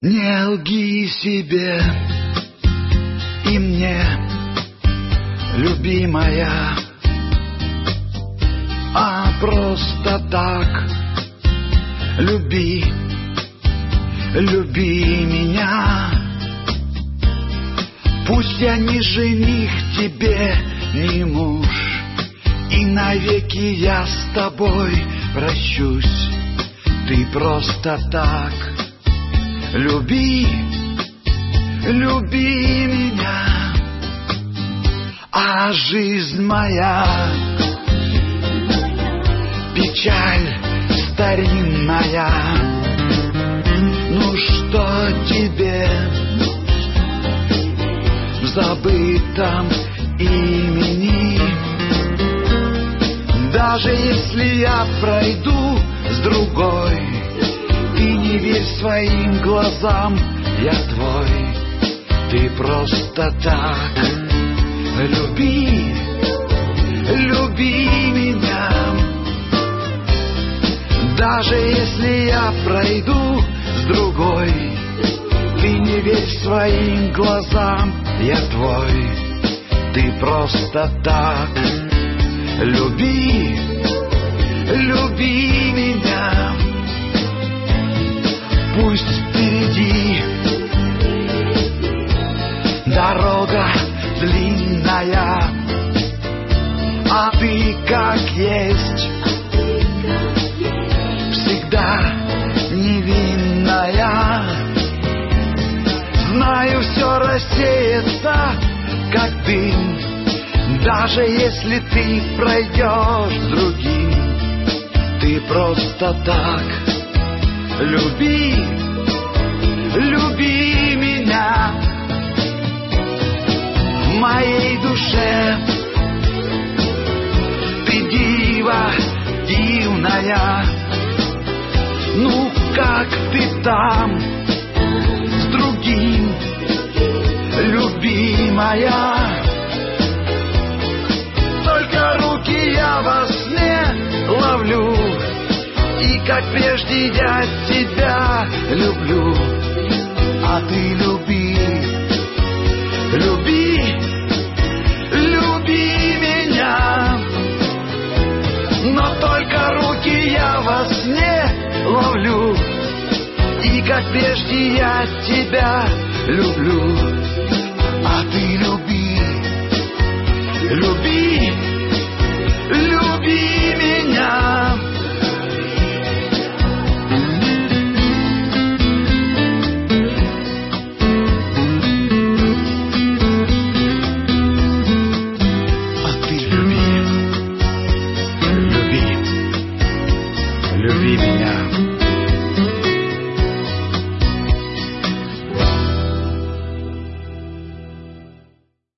Не лги себе и мне, любимая, а просто так люби, люби меня. Пусть я не жених тебе, не муж, и навеки я с тобой прощусь. Ты просто так люби, люби меня, а жизнь моя печаль старинная. Ну что тебе в забытом имени? Даже если я пройду с другой, ты не верь своим глазам, я твой. Ты просто так люби, люби меня. Даже если я пройду с другой, ты не верь своим глазам, я твой. Ты просто так люби, люби меня. Пусть впереди дорога длинная, а ты как есть всегда невинная. Знаю, все рассеется, как дым, даже если ты пройдешь с другим. Ты просто так люби, люби меня. В моей душе ты дива дивная. Ну как ты там с другим, любимая? Только руки я во сне ловлю, и как прежде я тебя люблю. А ты люби, люби, люби меня. Но только руки я во сне ловлю, и как прежде я тебя люблю. А ты люби, люби, люби меня. А ты люби, люби, люби меня.